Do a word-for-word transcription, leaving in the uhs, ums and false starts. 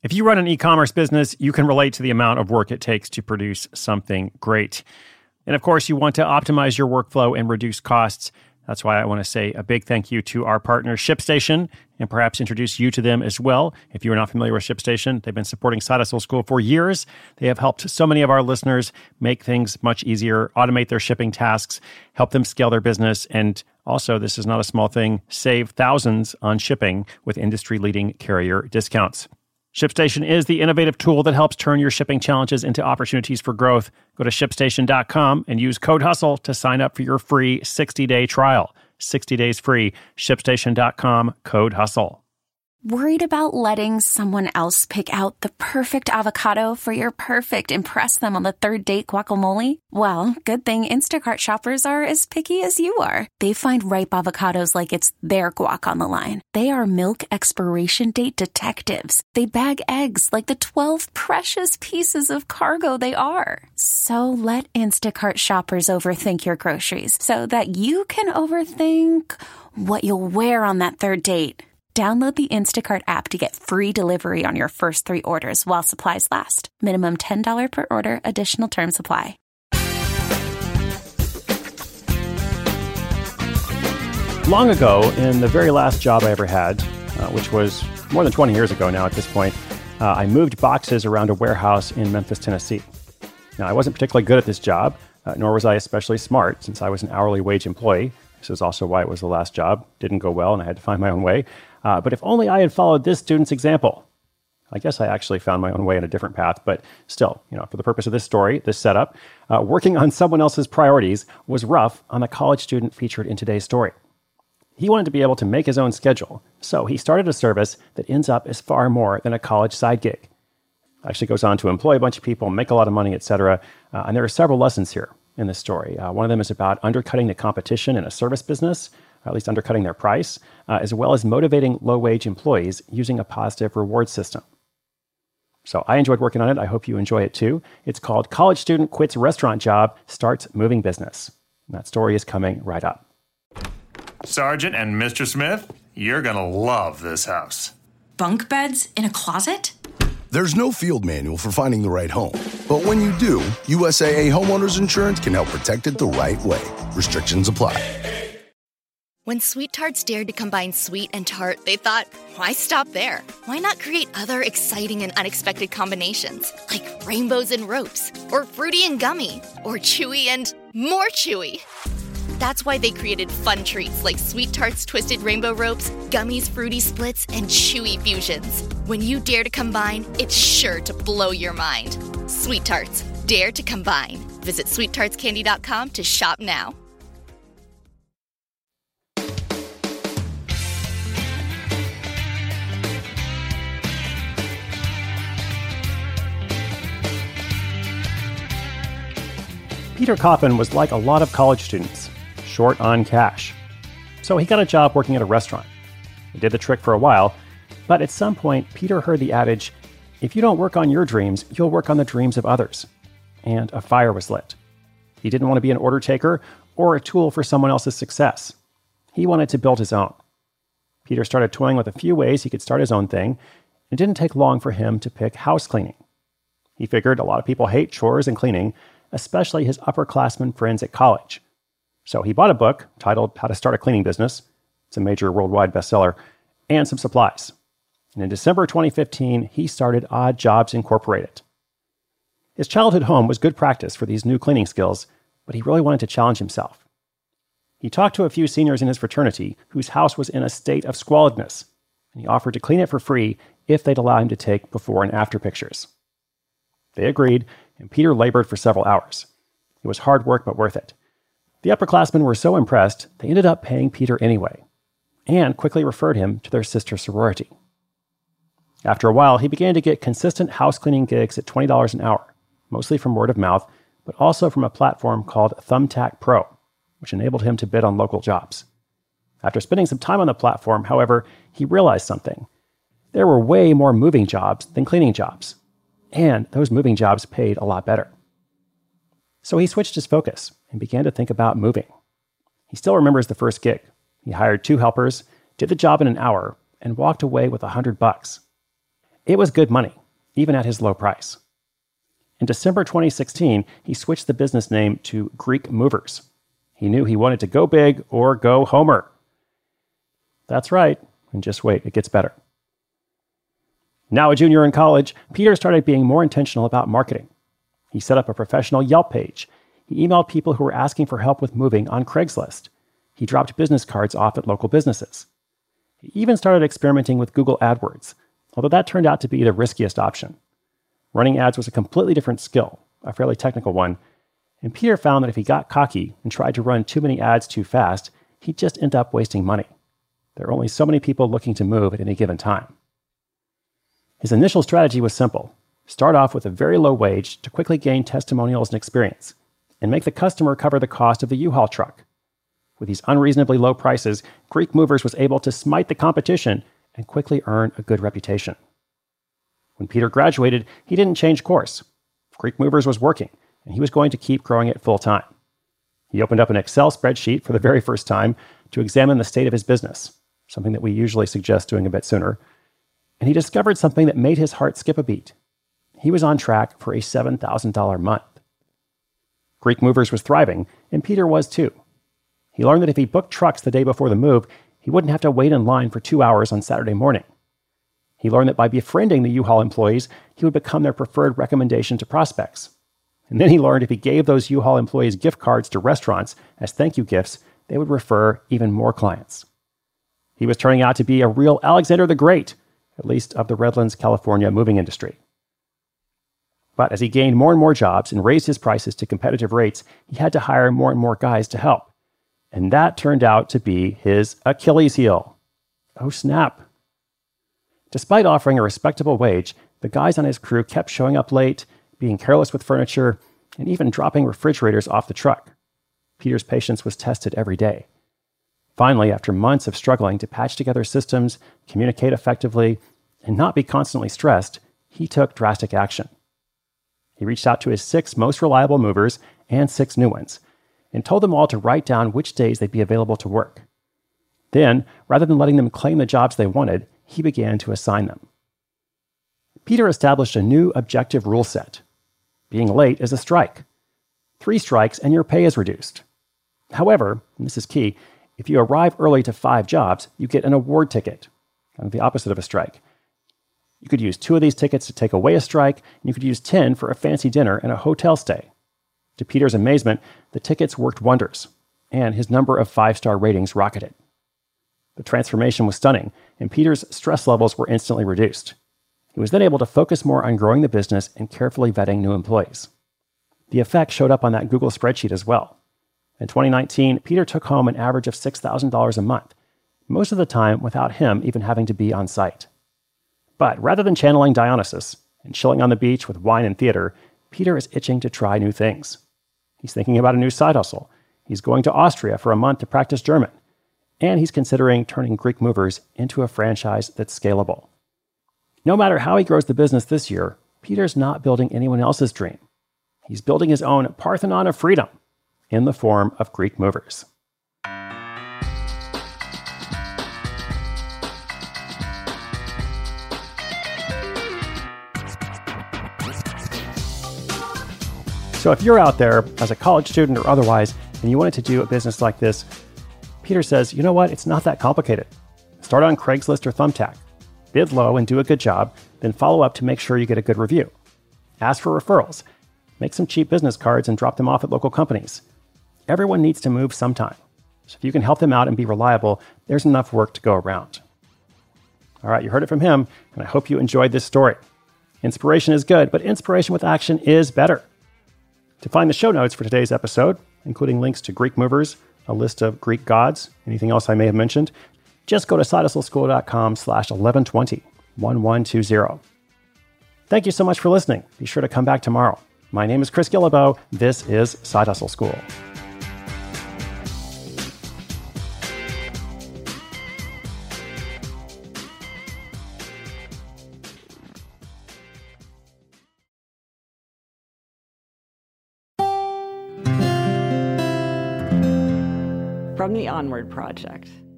If you run an e-commerce business, you can relate to the amount of work it takes to produce something great. And of course, you want to optimize your workflow and reduce costs. That's why I want to say a big thank you to our partner, ShipStation, and perhaps introduce you to them as well. If you are not familiar with ShipStation, they've been supporting Side Hustle School for years. They have helped so many of our listeners make things much easier, automate their shipping tasks, help them scale their business, and also, this is not a small thing, save thousands on shipping with industry-leading carrier discounts. ShipStation is the innovative tool that helps turn your shipping challenges into opportunities for growth. Go to ship station dot com and use code HUSTLE to sign up for your free sixty-day trial. sixty days free. ship station dot com, code HUSTLE. Worried about letting someone else pick out the perfect avocado for your perfect impress them on the third date guacamole? Well, good thing Instacart shoppers are as picky as you are. They find ripe avocados like it's their guac on the line. They are milk expiration date detectives. They bag eggs like the twelve precious pieces of cargo they are. So let Instacart shoppers overthink your groceries so that you can overthink what you'll wear on that third date. Download the Instacart app to get free delivery on your first three orders while supplies last. Minimum ten dollars per order. Additional terms apply. Long ago, in the very last job I ever had, uh, which was more than twenty years ago now at this point, uh, I moved boxes around a warehouse in Memphis, Tennessee. Now, I wasn't particularly good at this job, uh, nor was I especially smart, since I was an hourly wage employee. This is also why it was the last job. Didn't go well, and I had to find my own way. Uh, but if only I had followed this student's example. I guess I actually found my own way in a different path, but still, you know, for the purpose of this story, this setup, uh, working on someone else's priorities was rough on the college student featured in today's story. He wanted to be able to make his own schedule, so he started a service that ends up as far more than a college side gig. Actually goes on to employ a bunch of people, make a lot of money, et cetera. Uh, and there are several lessons here in this story. Uh, one of them is about undercutting the competition in a service business, or at least undercutting their price, uh, as well as motivating low-wage employees using a positive reward system. So I enjoyed working on it. I hope you enjoy it too. It's called College Student Quits Restaurant Job, Starts Moving Business. And that story is coming right up. Sergeant and Mister Smith, you're going to love this house. Bunk beds in a closet? There's no field manual for finding the right home. But when you do, U S A A Homeowners Insurance can help protect it the right way. Restrictions apply. When Sweet Tarts dared to combine sweet and tart, they thought, why stop there? Why not create other exciting and unexpected combinations? Like rainbows and ropes, or fruity and gummy, or chewy and more chewy. That's why they created fun treats like Sweet Tarts Twisted Rainbow Ropes, Gummies Fruity Splits, and Chewy Fusions. When you dare to combine, it's sure to blow your mind. Sweet Tarts, dare to combine. Visit sweet tarts candy dot com to shop now. Peter Coffin was like a lot of college students, short on cash. So he got a job working at a restaurant. He did the trick for a while, but at some point, Peter heard the adage, if you don't work on your dreams, you'll work on the dreams of others. And a fire was lit. He didn't want to be an order taker or a tool for someone else's success. He wanted to build his own. Peter started toying with a few ways he could start his own thing. It didn't take long for him to pick house cleaning. He figured a lot of people hate chores and cleaning, especially his upperclassmen friends at college. So he bought a book titled How to Start a Cleaning Business. It's a major worldwide bestseller, and some supplies. And in December twenty fifteen, he started Odd Jobs Incorporated. His childhood home was good practice for these new cleaning skills, but he really wanted to challenge himself. He talked to a few seniors in his fraternity whose house was in a state of squalidness, and he offered to clean it for free if they'd allow him to take before and after pictures. They agreed, and Peter labored for several hours. It was hard work, but worth it. The upperclassmen were so impressed, they ended up paying Peter anyway, and quickly referred him to their sister sorority. After a while, he began to get consistent house cleaning gigs at twenty dollars an hour, mostly from word of mouth, but also from a platform called Thumbtack Pro, which enabled him to bid on local jobs. After spending some time on the platform, however, he realized something. There were way more moving jobs than cleaning jobs, and those moving jobs paid a lot better. So he switched his focus and began to think about moving. He still remembers the first gig. He hired two helpers, did the job in an hour, and walked away with a hundred bucks. It was good money, even at his low price. In December twenty sixteen, he switched the business name to Greek Movers. He knew he wanted to go big or go Homer. That's right, and just wait, it gets better. Now a junior in college, Peter started being more intentional about marketing. He set up a professional Yelp page. He emailed people who were asking for help with moving on Craigslist. He dropped business cards off at local businesses. He even started experimenting with Google AdWords, although that turned out to be the riskiest option. Running ads was a completely different skill, a fairly technical one, and Peter found that if he got cocky and tried to run too many ads too fast, he'd just end up wasting money. There are only so many people looking to move at any given time. His initial strategy was simple. Start off with a very low wage to quickly gain testimonials and experience, and make the customer cover the cost of the U-Haul truck. With these unreasonably low prices, Greek Movers was able to smite the competition and quickly earn a good reputation. When Peter graduated, he didn't change course. Greek Movers was working, and he was going to keep growing it full time. He opened up an Excel spreadsheet for the very first time to examine the state of his business, something that we usually suggest doing a bit sooner, and he discovered something that made his heart skip a beat. He was on track for a seven thousand dollars month. Greek Movers was thriving, and Peter was too. He learned that if he booked trucks the day before the move, he wouldn't have to wait in line for two hours on Saturday morning. He learned that by befriending the U-Haul employees, he would become their preferred recommendation to prospects. And then he learned if he gave those U-Haul employees gift cards to restaurants as thank you gifts, they would refer even more clients. He was turning out to be a real Alexander the Great, at least of the Redlands, California moving industry. But as he gained more and more jobs and raised his prices to competitive rates, he had to hire more and more guys to help. And that turned out to be his Achilles heel. Oh snap. Despite offering a respectable wage, the guys on his crew kept showing up late, being careless with furniture, and even dropping refrigerators off the truck. Peter's patience was tested every day. Finally, after months of struggling to patch together systems, communicate effectively, and not be constantly stressed, he took drastic action. He reached out to his six most reliable movers and six new ones, and told them all to write down which days they'd be available to work. Then, rather than letting them claim the jobs they wanted, he began to assign them. Peter established a new objective rule set. Being late is a strike. Three strikes and your pay is reduced. However, and this is key, if you arrive early to five jobs, you get an award ticket, kind of the opposite of a strike. You could use two of these tickets to take away a strike, and you could use ten for a fancy dinner and a hotel stay. To Peter's amazement, the tickets worked wonders, and his number of five-star ratings rocketed. The transformation was stunning, and Peter's stress levels were instantly reduced. He was then able to focus more on growing the business and carefully vetting new employees. The effect showed up on that Google spreadsheet as well. In twenty nineteen, Peter took home an average of six thousand dollars a month, most of the time without him even having to be on site. But rather than channeling Dionysus and chilling on the beach with wine and theater, Peter is itching to try new things. He's thinking about a new side hustle. He's going to Austria for a month to practice German. And he's considering turning Greek Movers into a franchise that's scalable. No matter how he grows the business this year, Peter's not building anyone else's dream. He's building his own Parthenon of freedom in the form of Greek Movers. So if you're out there as a college student or otherwise, and you wanted to do a business like this, Peter says, you know what? It's not that complicated. Start on Craigslist or Thumbtack. Bid low and do a good job, then follow up to make sure you get a good review. Ask for referrals. Make some cheap business cards and drop them off at local companies. Everyone needs to move sometime. So if you can help them out and be reliable, there's enough work to go around. All right, you heard it from him, and I hope you enjoyed this story. Inspiration is good, but inspiration with action is better. To find the show notes for today's episode, including links to Greek Movers, a list of Greek gods, anything else I may have mentioned, just go to sidehustleschool.com slash 1120, 1120. Thank you so much for listening. Be sure to come back tomorrow. My name is Chris Guillebeau. This is Side Hustle School. From the Onward Project.